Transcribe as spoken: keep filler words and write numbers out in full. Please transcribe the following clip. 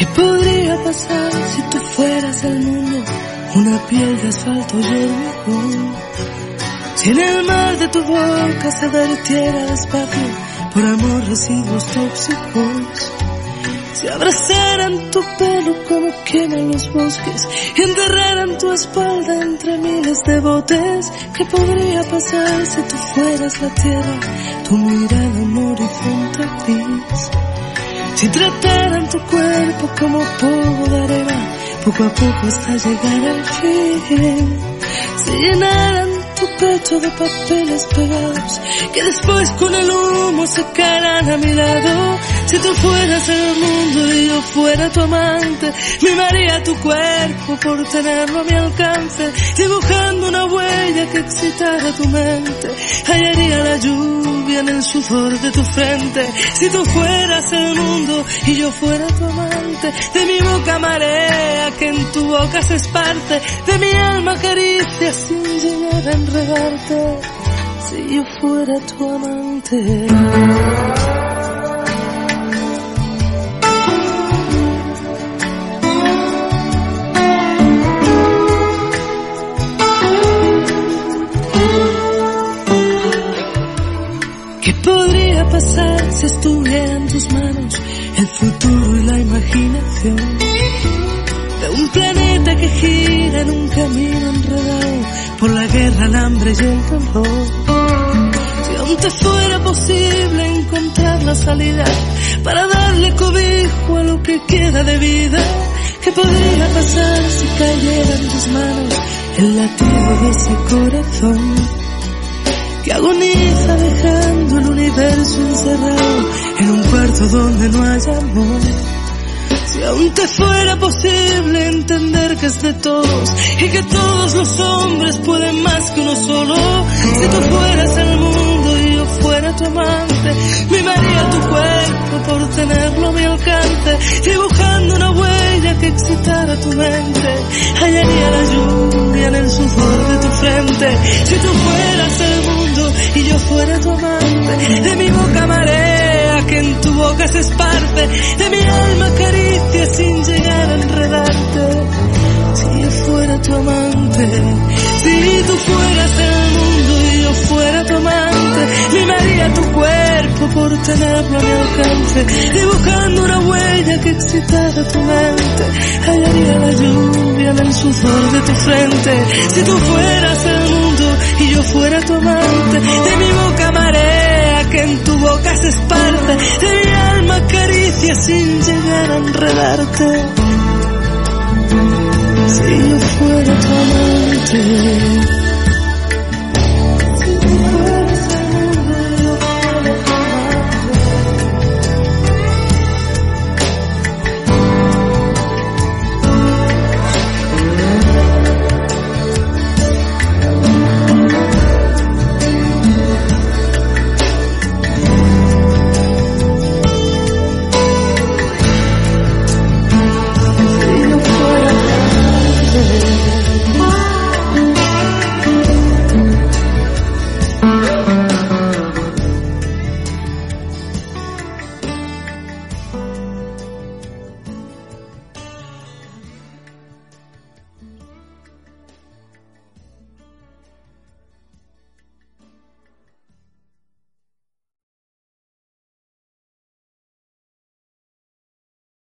podría pasar si tú fueras el mundo? Una piel de asfalto y hormigón. Si en el mar de tu boca se vertiera despacio por amor residuos tóxicos. Si abrazaran tu pelo como queman los bosques y enterraran tu espalda entre miles de botes. ¿Qué podría pasar si tú fueras la tierra, tu mirada un horizonte gris? Si trataran tu cuerpo como polvo de arena, poco a poco hasta llegar al fin. Si llenaran tu pecho de papeles pegados, que después con el humo se caerán a mi lado. Si tú fueras el mundo y yo fuera tu amante, mimaría tu cuerpo por tenerlo a mi alcance, dibujando una huella que excitara tu mente. Hallaría la lluvia en el sudor de tu frente. Si tú fueras el mundo y yo fuera tu amante, de mi boca marea que en tu boca se esparce, de mi alma caricia sin llegar a enredarte. Si yo fuera tu amante. ¿Qué podría pasar si estuviera en tus manos el futuro y la imaginación de un planeta que gira en un camino enredado por la guerra, el hambre y el dolor? Si aún te fuera posible encontrar la salida para darle cobijo a lo que queda de vida, ¿qué podría pasar si cayera en tus manos el latido de ese corazón que agoniza dejando el universo encerrado en un cuarto donde no hay amor? Si aún te fuera posible entender que es de todos y que todos los hombres pueden más que uno solo. Si tú fueras el mundo y yo fuera tu amante, mimaría tu cuerpo por tenerlo a mi alcance, dibujando una huella que excitara tu mente. Hallaría la lluvia en el sudor de tu frente. Si tú fueras el mundo y yo fuera tu amante, de mi boca marea que en tu boca se esparce, de mi alma caricia sin llegar a enredarte. Si yo fuera tu amante, si tú fueras el mundo y yo fuera tu amante, mimaría tu cuerpo por tenerlo a mi alcance, dibujando una huella que excitara tu mente. Hallaría la lluvia en el sudor de tu frente. Si tú fueras el mundo y yo fuera tu amante, de mi boca marea que en tu boca se esparce, de mi alma caricia sin llegar a enredarte. Si yo fuera tu amante.